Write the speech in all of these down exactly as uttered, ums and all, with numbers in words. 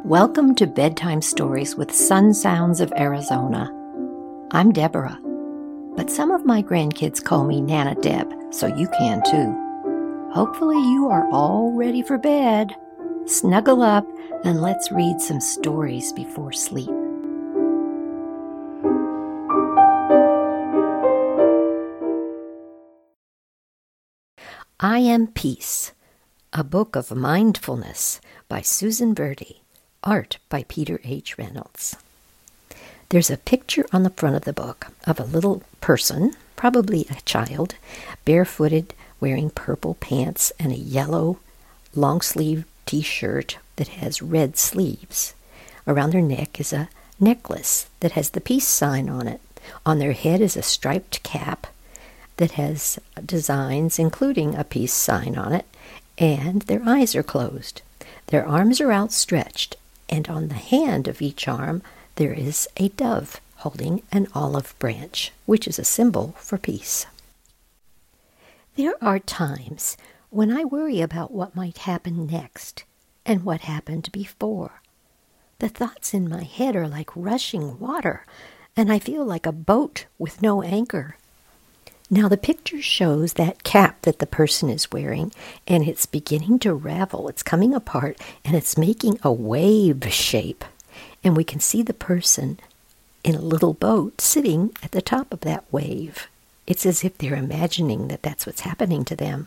Welcome to Bedtime Stories with Sun Sounds of Arizona. I'm Deborah, but some of my grandkids call me Nana Deb, so you can too. Hopefully you are all ready for bed. Snuggle up and let's read some stories before sleep. I Am Peace, a book of mindfulness by Susan Verde, art by Peter H. Reynolds. There's a picture on the front of the book of a little person, probably a child, barefooted, wearing purple pants and a yellow long-sleeve t-shirt that has red sleeves. Around their neck is a necklace that has the peace sign on it. On their head is a striped cap that has designs including a peace sign on it, and their eyes are closed. Their arms are outstretched, and on the hand of each arm there is a dove holding an olive branch, which is a symbol for peace. There are times when I worry about what might happen next and what happened before. The thoughts in my head are like rushing water, and I feel like a boat with no anchor. Now the picture shows that cap that the person is wearing, and it's beginning to ravel. It's coming apart, and it's making a wave shape. And we can see the person in a little boat sitting at the top of that wave. It's as if they're imagining that that's what's happening to them.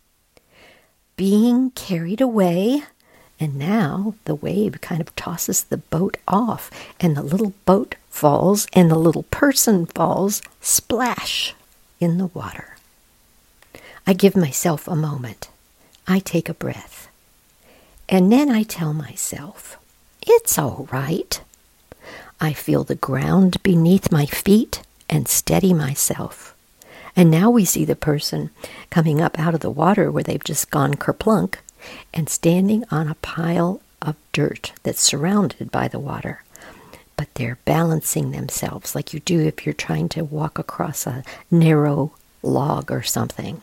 Being carried away, and now the wave kind of tosses the boat off, and the little boat falls, and the little person falls, splash, in the water. I give myself a moment. I take a breath. And then I tell myself, it's all right. I feel the ground beneath my feet and steady myself. And now we see the person coming up out of the water where they've just gone kerplunk and standing on a pile of dirt that's surrounded by the water. But they're balancing themselves like you do if you're trying to walk across a narrow log or something.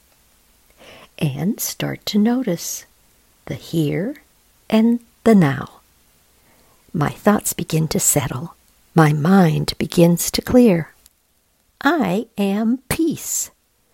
And start to notice the here and the now. My thoughts begin to settle. My mind begins to clear. I am peace.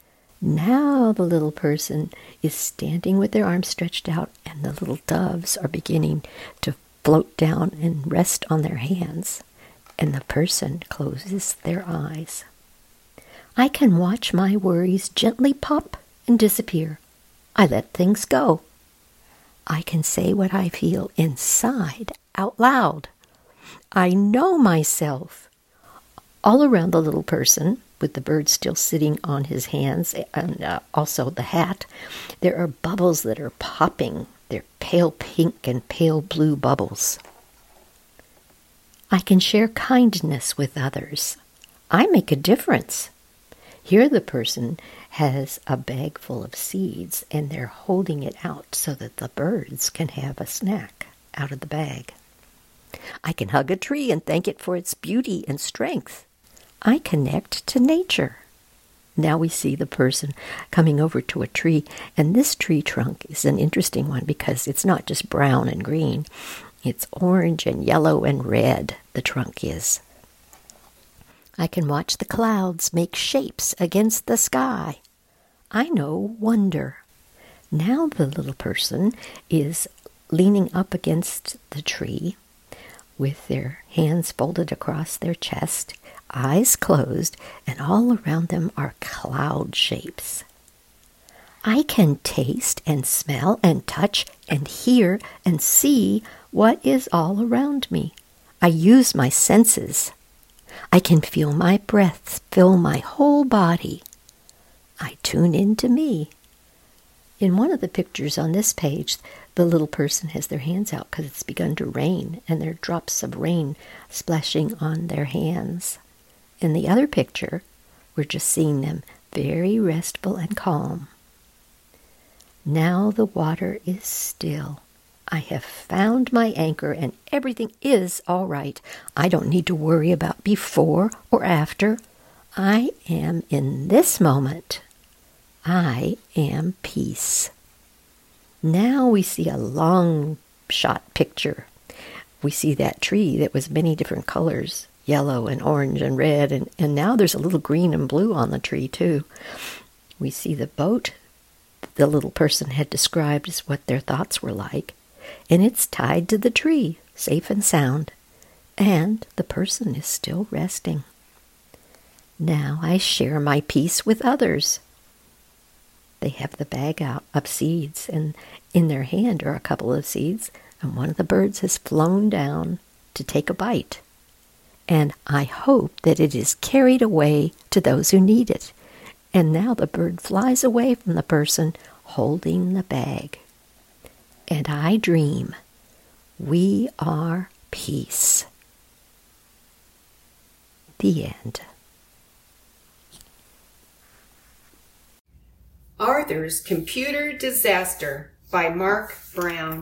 Now the little person is standing with their arms stretched out, and the little doves are beginning to float down and rest on their hands, and the person closes their eyes. I can watch my worries gently pop and disappear. I let things go. I can say what I feel inside out loud. I know myself. All around the little person, with the bird still sitting on his hands, and uh, also the hat, there are bubbles that are popping. They're pale pink and pale blue bubbles. I can share kindness with others. I make a difference. Here the person has a bag full of seeds, and they're holding it out so that the birds can have a snack out of the bag. I can hug a tree and thank it for its beauty and strength. I connect to nature. Now we see the person coming over to a tree, and this tree trunk is an interesting one because it's not just brown and green. It's orange and yellow and red, the trunk is. I can watch the clouds make shapes against the sky. I know wonder. Now the little person is leaning up against the tree with their hands folded across their chest, eyes closed, and all around them are cloud shapes. I can taste and smell and touch and hear and see what is all around me. I use my senses. I can feel my breath fill my whole body. I tune into me. In one of the pictures on this page, the little person has their hands out because it's begun to rain, and there are drops of rain splashing on their hands. In the other picture, we're just seeing them very restful and calm. Now the water is still. I have found my anchor, and everything is all right. I don't need to worry about before or after. I am in this moment. I am peace. Now we see a long shot picture we see that tree that was many different colors, yellow and orange and red, and, and now there's a little green and blue on the tree too. We see the boat the little person had described as what their thoughts were like, and it's tied to the tree, safe and sound, and the person is still resting. Now I share my peace with others. They have the bag out of seeds, and in their hand are a couple of seeds, and one of the birds has flown down to take a bite. And I hope that it is carried away to those who need it. And now the bird flies away from the person holding the bag. And I dream we are peace. The end. Arthur's Computer Disaster by Mark Brown.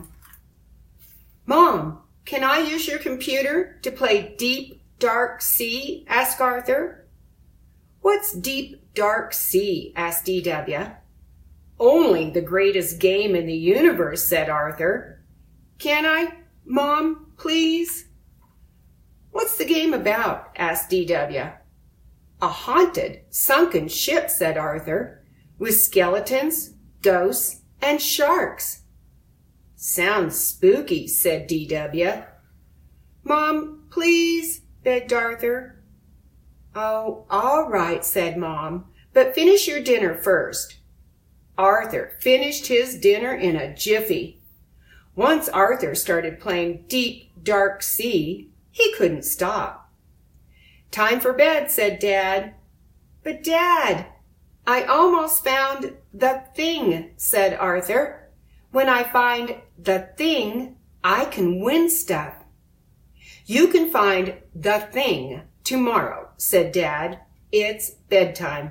Mom, can I use your computer to play Deep Dark Sea? Asked Arthur. What's Deep Dark Sea? Asked D W. Only the greatest game in the universe, said Arthur. Can I, Mom, please? What's the game about? Asked D W. A haunted, sunken ship, said Arthur, with skeletons, ghosts, and sharks. Sounds spooky, said D W. Mom, please, begged Arthur. Oh, all right, said Mom, but finish your dinner first. Arthur finished his dinner in a jiffy. Once Arthur started playing Deep Dark Sea, he couldn't stop. Time for bed, said Dad. But Dad, I almost found the thing, said Arthur. When I find the thing, I can win stuff. You can find the thing tomorrow, said Dad. It's bedtime.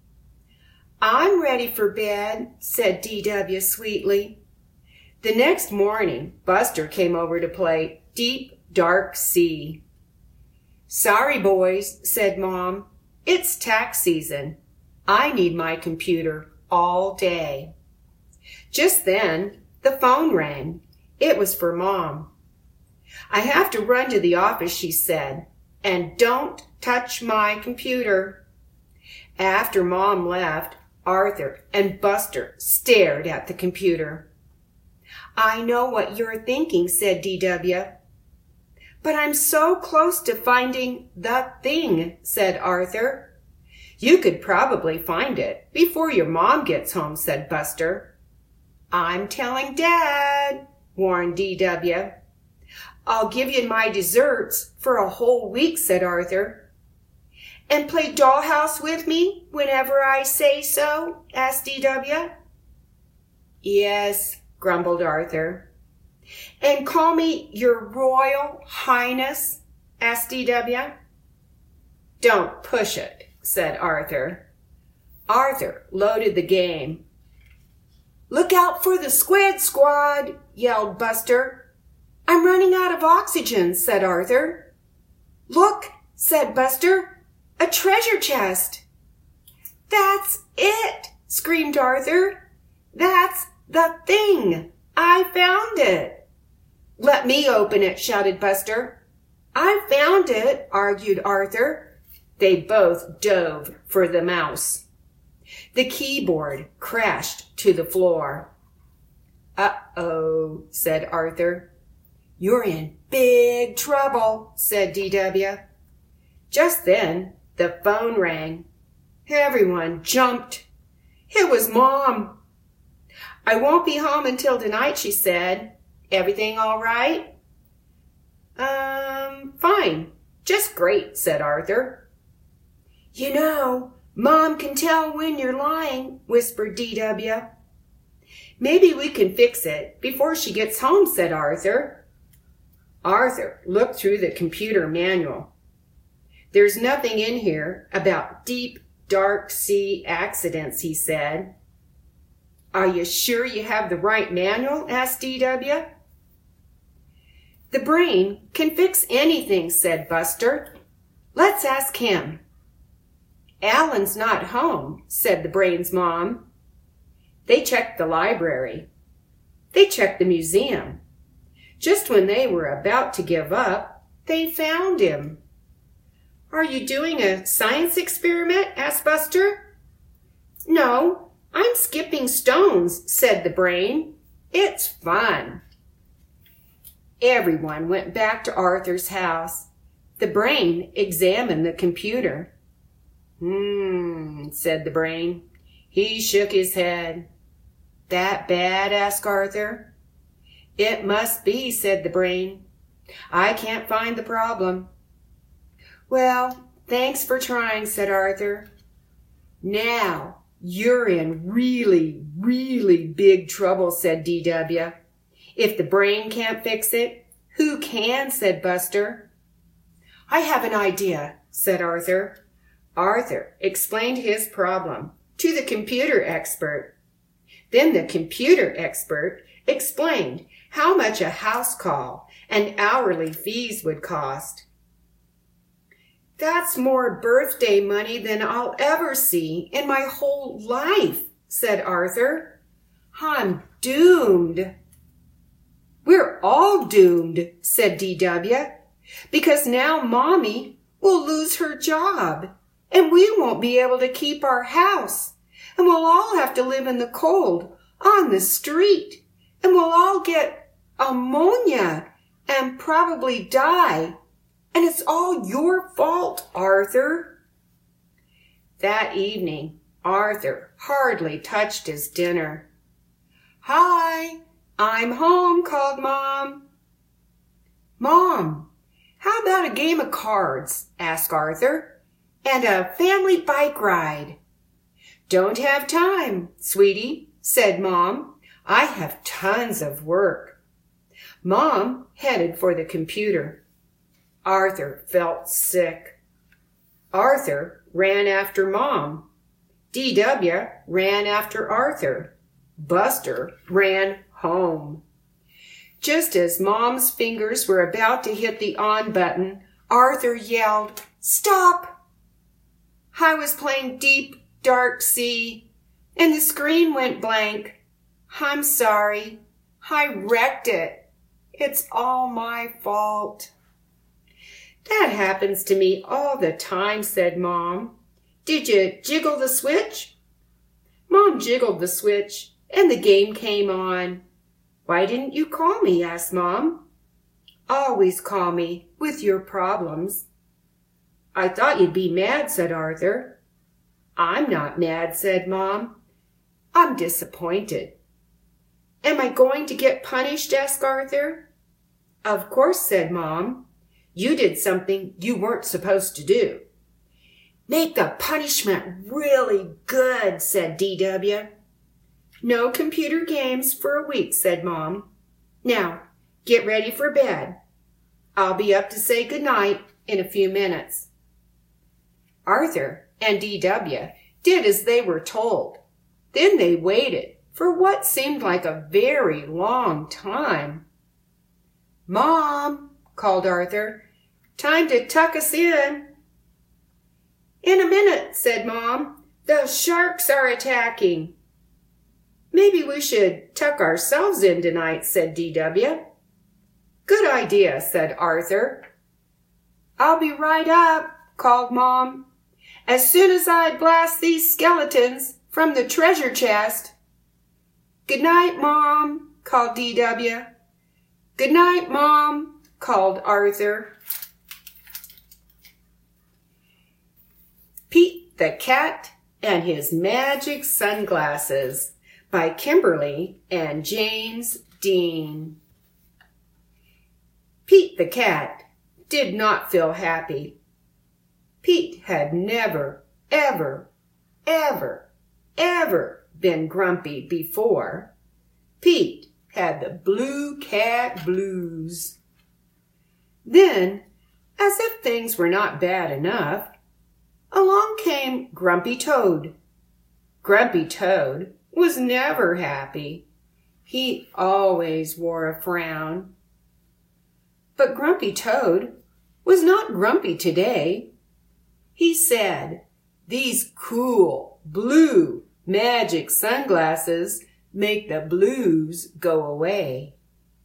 I'm ready for bed, said D W sweetly. The next morning, Buster came over to play Deep Dark Sea. Sorry, boys, said Mom. It's tax season. I need my computer all day. Just then, the phone rang. It was for Mom. I have to run to the office, she said, and don't touch my computer. After Mom left, Arthur and Buster stared at the computer. I know what you're thinking, said D W. But I'm so close to finding the thing, said Arthur. You could probably find it before your mom gets home, said Buster. I'm telling Dad, warned D W. I'll give you my desserts for a whole week, said Arthur. And play dollhouse with me whenever I say so? Asked D W. Yes, grumbled Arthur. And call me your Royal Highness? Asked D W. Don't push it, said Arthur. Arthur loaded the game. Look out for the squid squad, yelled Buster. I'm running out of oxygen, said Arthur. Look, said Buster. A treasure chest. That's it, screamed Arthur. That's the thing. I found it. Let me open it, shouted Buster. I found it, argued Arthur. They both dove for the mouse. The keyboard crashed to the floor. Uh-oh, said Arthur. You're in big trouble, said D W. Just then, the phone rang. Everyone jumped. It was Mom. I won't be home until tonight, she said. Everything all right? Um, fine. Just great, said Arthur. You know, Mom can tell when you're lying, whispered D W. Maybe we can fix it before she gets home, said Arthur. Arthur looked through the computer manual. There's nothing in here about deep, dark sea accidents, he said. Are you sure you have the right manual? Asked D W. The brain can fix anything, said Buster. Let's ask him. Alan's not home, said the brain's mom. They checked the library. They checked the museum. Just when they were about to give up, they found him. "Are you doing a science experiment?" asked Buster. "No, I'm skipping stones," said the brain. "It's fun." Everyone went back to Arthur's house. The brain examined the computer. "Hmm," said the brain. He shook his head. "That bad?" asked Arthur. "It must be," said the brain. "I can't find the problem." "Well, thanks for trying," said Arthur. "Now, you're in really, really big trouble," said D W "If the brain can't fix it, who can?" said Buster. "I have an idea," said Arthur. Arthur explained his problem to the computer expert. Then the computer expert explained how much a house call and hourly fees would cost. "That's more birthday money than I'll ever see in my whole life," said Arthur. "I'm doomed." "We're all doomed," said D W, "because now Mommy will lose her job, and we won't be able to keep our house, and we'll all have to live in the cold on the street, and we'll all get ammonia and probably die. And it's all your fault, Arthur." That evening, Arthur hardly touched his dinner. "Hi, I'm home," called Mom. "Mom, how about a game of cards?" asked Arthur. "And a family bike ride." "Don't have time, sweetie," said Mom. "I have tons of work." Mom headed for the computer. Arthur felt sick. Arthur ran after Mom. D W ran after Arthur. Buster ran home. Just as Mom's fingers were about to hit the on button, Arthur yelled, "Stop!" I was playing Deep Dark Sea, and the screen went blank. "I'm sorry. I wrecked it. It's all my fault." "That happens to me all the time," said Mom. "Did you jiggle the switch?" Mom jiggled the switch, and the game came on. "Why didn't you call me?" asked Mom. "Always call me with your problems." "I thought you'd be mad," said Arthur. "I'm not mad," said Mom. "I'm disappointed." "Am I going to get punished?" asked Arthur. "Of course," said Mom. "You did something you weren't supposed to do." "Make the punishment really good," said D W "No computer games for a week," said Mom. "Now, get ready for bed. I'll be up to say goodnight in a few minutes." Arthur and D W did as they were told. Then they waited for what seemed like a very long time. "Mom," called Arthur, "time to tuck us in." "In a minute," said Mom. "The sharks are attacking." "Maybe we should tuck ourselves in tonight," said D W "Good idea," said Arthur. "I'll be right up," called Mom, "as soon as I blast these skeletons from the treasure chest." "Good night, Mom," called D W "Good night, Mom," called Arthur. Pete the Cat and His Magic Sunglasses by Kimberly and James Dean. Pete the Cat did not feel happy. Pete had never, ever, ever, ever been grumpy before. Pete had the blue cat blues. Then, as if things were not bad enough, along came Grumpy Toad. Grumpy Toad was never happy. He always wore a frown. But Grumpy Toad was not grumpy today. He said, "These cool, blue, magic sunglasses make the blues go away."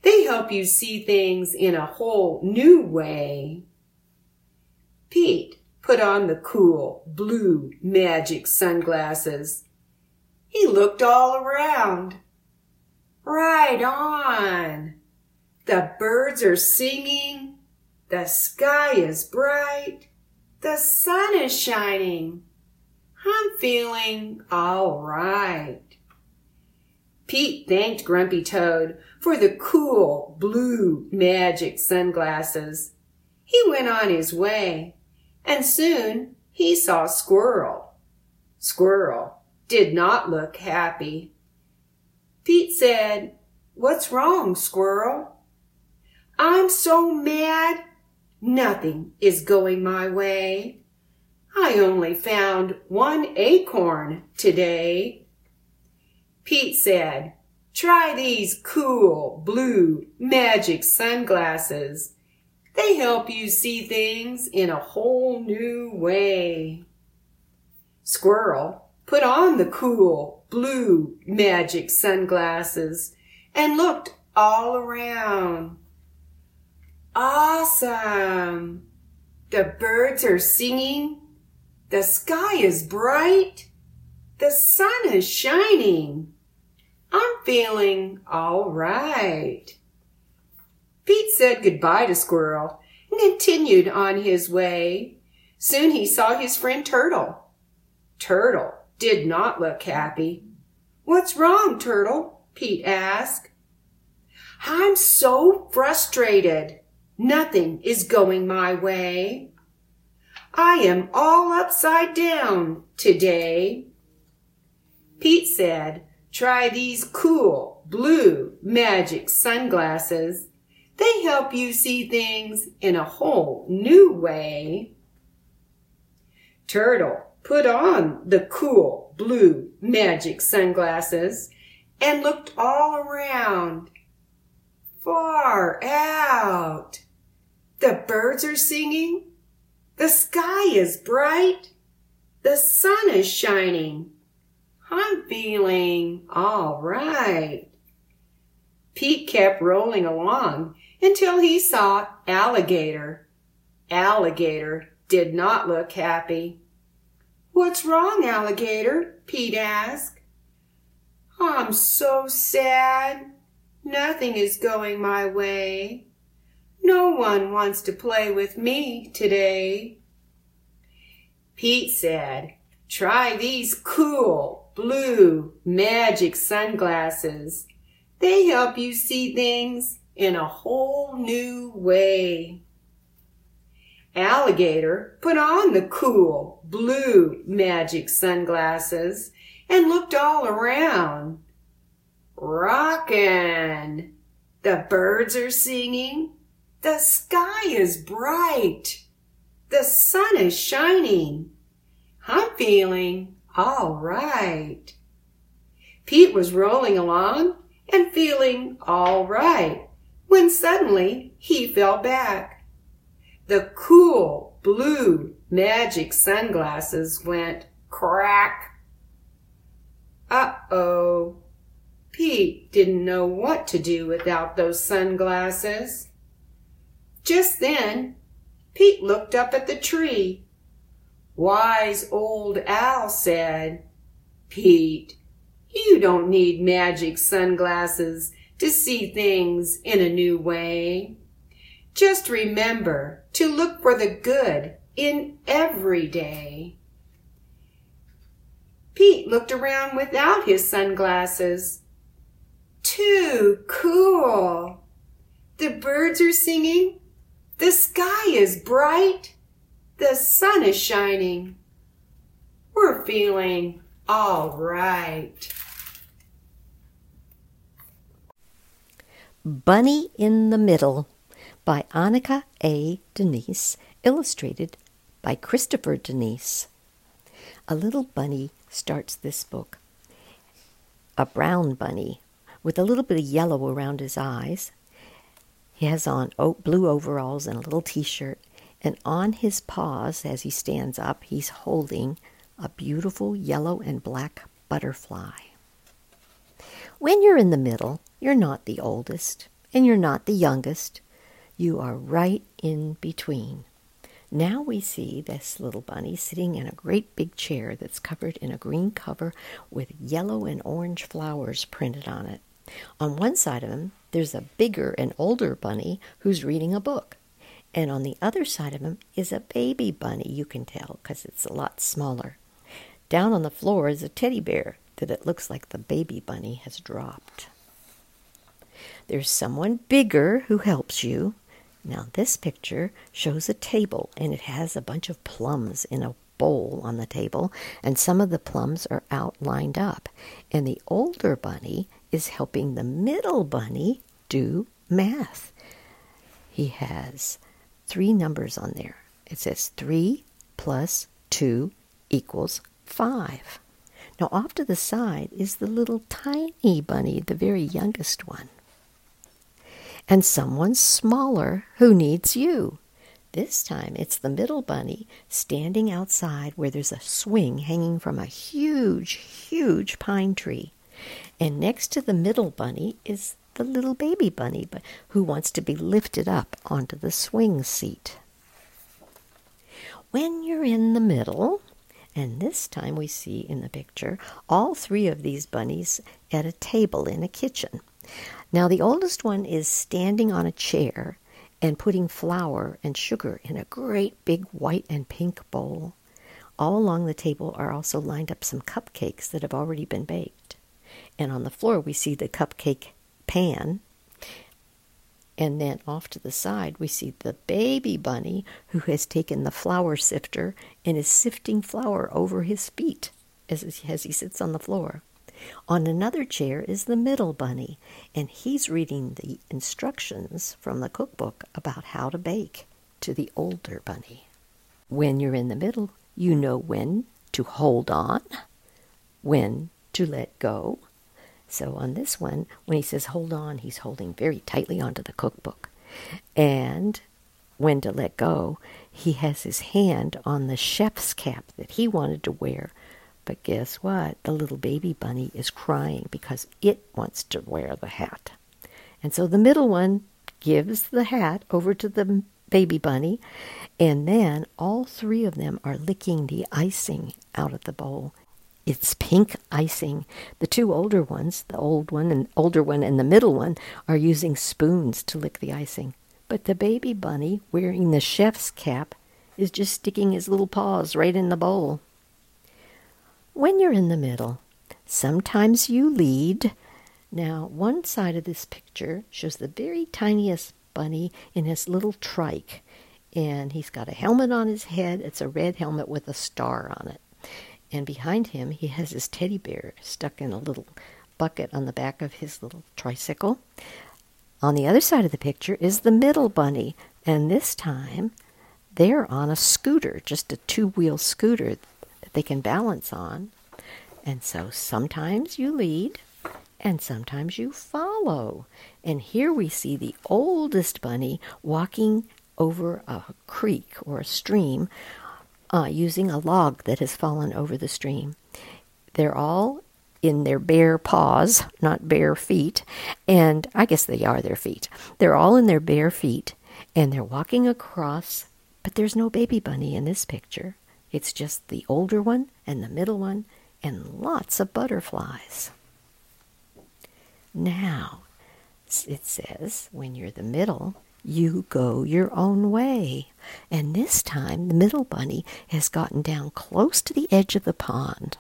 They help you see things in a whole new way. Pete put on the cool blue magic sunglasses. He looked all around. Right on. The birds are singing. The sky is bright. The sun is shining. I'm feeling all right. Pete thanked Grumpy Toad for the cool blue magic sunglasses. He went on his way, and soon he saw Squirrel. Squirrel did not look happy. Pete said, "What's wrong, Squirrel?" "I'm so mad. Nothing is going my way. I only found one acorn today." Pete said, "Try these cool blue magic sunglasses. They help you see things in a whole new way." Squirrel put on the cool blue magic sunglasses and looked all around. Awesome! The birds are singing. The sky is bright. The sun is shining. I'm feeling all right. Pete said goodbye to Squirrel and continued on his way. Soon he saw his friend Turtle. Turtle did not look happy. "What's wrong, Turtle?" Pete asked. "I'm so frustrated. Nothing is going my way. I am all upside down today." Pete said, "Try these cool blue magic sunglasses. They help you see things in a whole new way." Turtle put on the cool blue magic sunglasses and looked all around. Far out. The birds are singing. The sky is bright. The sun is shining. I'm feeling all right. Pete kept rolling along until he saw Alligator. Alligator did not look happy. "What's wrong, Alligator?" Pete asked. "I'm so sad. Nothing is going my way. No one wants to play with me today." Pete said, "Try these cool blue magic sunglasses. They help you see things in a whole new way." Alligator put on the cool blue magic sunglasses and looked all around. Rockin'! The birds are singing. The sky is bright. The sun is shining. I'm feeling all right. Pete was rolling along and feeling all right when suddenly he fell back. The cool blue magic sunglasses went crack. Uh-oh. Pete didn't know what to do without those sunglasses. Just then, Pete looked up at the tree. Wise old Owl said, "Pete, you don't need magic sunglasses to see things in a new way. Just remember to look for the good in every day." Pete looked around without his sunglasses. Too cool! The birds are singing. The sky is bright. The sun is shining. We're feeling all right. Bunny in the Middle by Annika A. Denise, illustrated by Christopher Denise. A little bunny starts this book. A brown bunny with a little bit of yellow around his eyes. He has on blue overalls and a little t-shirt, and on his paws, as he stands up, he's holding a beautiful yellow and black butterfly. When you're in the middle, you're not the oldest, and you're not the youngest. You are right in between. Now we see this little bunny sitting in a great big chair that's covered in a green cover with yellow and orange flowers printed on it. On one side of him, there's a bigger and older bunny who's reading a book. And on the other side of him is a baby bunny, you can tell, because it's a lot smaller. Down on the floor is a teddy bear that it looks like the baby bunny has dropped. There's someone bigger who helps you. Now this picture shows a table, and it has a bunch of plums in a bowl on the table, and some of the plums are out lined up. And the older bunny is helping the middle bunny do math. He has three numbers on there. It says three plus two equals five. Now off to the side is the little tiny bunny, the very youngest one. And someone smaller who needs you. This time it's the middle bunny standing outside where there's a swing hanging from a huge, huge pine tree. And next to the middle bunny is the little baby bunny who wants to be lifted up onto the swing seat. When you're in the middle, and this time we see in the picture all three of these bunnies at a table in a kitchen. Now the oldest one is standing on a chair and putting flour and sugar in a great big white and pink bowl. All along the table are also lined up some cupcakes that have already been baked. And on the floor we see the cupcake pan. And then off to the side we see the baby bunny who has taken the flour sifter and is sifting flour over his feet as, as he sits on the floor. On another chair is the middle bunny, and he's reading the instructions from the cookbook about how to bake to the older bunny. When you're in the middle, you know when to hold on, when to let go. So on this one, when he says hold on, he's holding very tightly onto the cookbook. And when to let go, he has his hand on the chef's cap that he wanted to wear. But guess what? The little baby bunny is crying because it wants to wear the hat. And so the middle one gives the hat over to the baby bunny, and then all three of them are licking the icing out of the bowl. It's pink icing. The two older ones, the old one and older one and the middle one, are using spoons to lick the icing. But the baby bunny, wearing the chef's cap, is just sticking his little paws right in the bowl. When you're in the middle, sometimes you lead. Now, one side of this picture shows the very tiniest bunny in his little trike, and he's got a helmet on his head. It's a red helmet with a star on it. And behind him, he has his teddy bear stuck in a little bucket on the back of his little tricycle. On the other side of the picture is the middle bunny, and this time they're on a scooter, just a two-wheel scooter that they can balance on. And so sometimes you lead and sometimes you follow. And here we see the oldest bunny walking over a creek or a stream uh, using a log that has fallen over the stream. They're all in their bare paws, not bare feet, and I guess they are their feet. They're all in their bare feet, and they're walking across, but there's no baby bunny in this picture. It's just the older one and the middle one and lots of butterflies. Now, it says, when you're the middle, you go your own way. And this time, the middle bunny has gotten down close to the edge of the pond.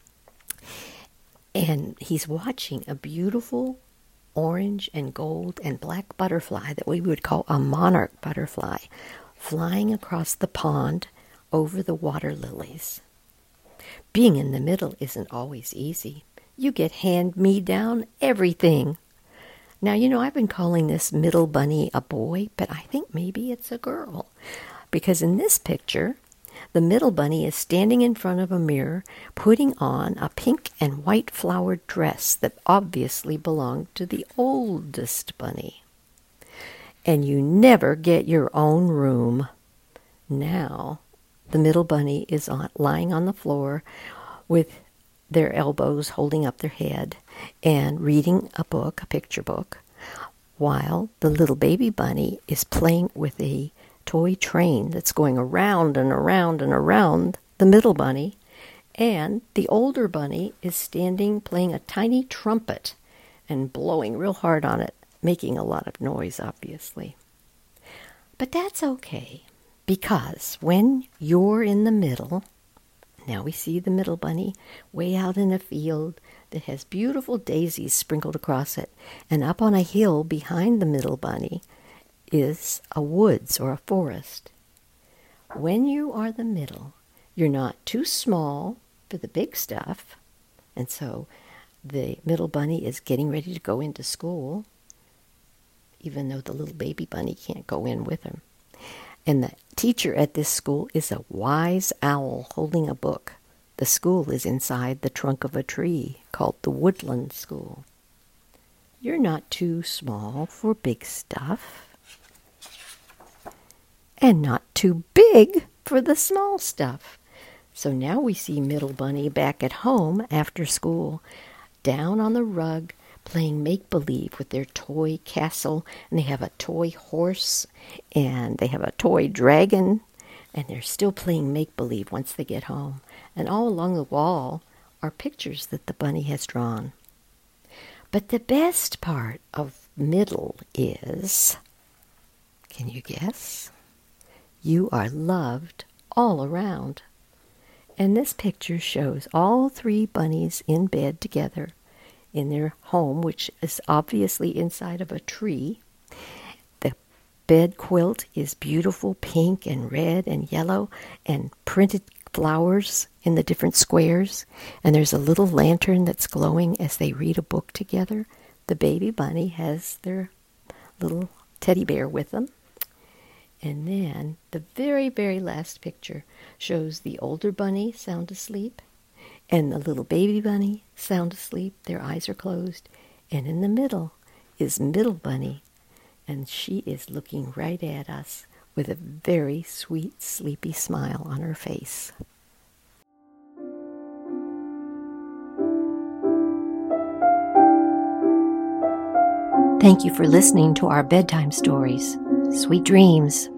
And he's watching a beautiful orange and gold and black butterfly that we would call a monarch butterfly flying across the pond over the water lilies. Being in the middle isn't always easy. You get hand-me-down everything. Now, you know, I've been calling this middle bunny a boy, but I think maybe it's a girl. Because in this picture, the middle bunny is standing in front of a mirror, putting on a pink and white flowered dress that obviously belonged to the oldest bunny. And you never get your own room. Now, the middle bunny is on, lying on the floor with their elbows holding up their head and reading a book, a picture book. while the little baby bunny is playing with a toy train that's going around and around and around the middle bunny, and the older bunny is standing playing a tiny trumpet and blowing real hard on it, making a lot of noise, obviously. But that's okay, because when you're in the middle, now we see the middle bunny way out in a field that has beautiful daisies sprinkled across it, and up on a hill behind the middle bunny is a woods or a forest. When you are the middle, you're not too small for the big stuff, and so the middle bunny is getting ready to go into school, even though the little baby bunny can't go in with him. And the teacher at this school is a wise owl holding a book. The school is inside the trunk of a tree called the Woodland School. You're not too small for big stuff, and not too big for the small stuff. So now we see Middle Bunny back at home after school, down on the rug, playing make-believe with their toy castle, and they have a toy horse, and they have a toy dragon, and they're still playing make-believe once they get home. And all along the wall are pictures that the bunny has drawn. But the best part of middle is, can you guess? You are loved all around. And this picture shows all three bunnies in bed together in their home, which is obviously inside of a tree. The bed quilt is beautiful pink and red and yellow and printed flowers in the different squares. And there's a little lantern that's glowing as they read a book together. The baby bunny has their little teddy bear with them. And then the very, very last picture shows the older bunny sound asleep and the little baby bunny sound asleep. Their eyes are closed. And in the middle is Middle Bunny, and she is looking right at us with a very sweet, sleepy smile on her face. Thank you for listening to our bedtime stories. Sweet dreams.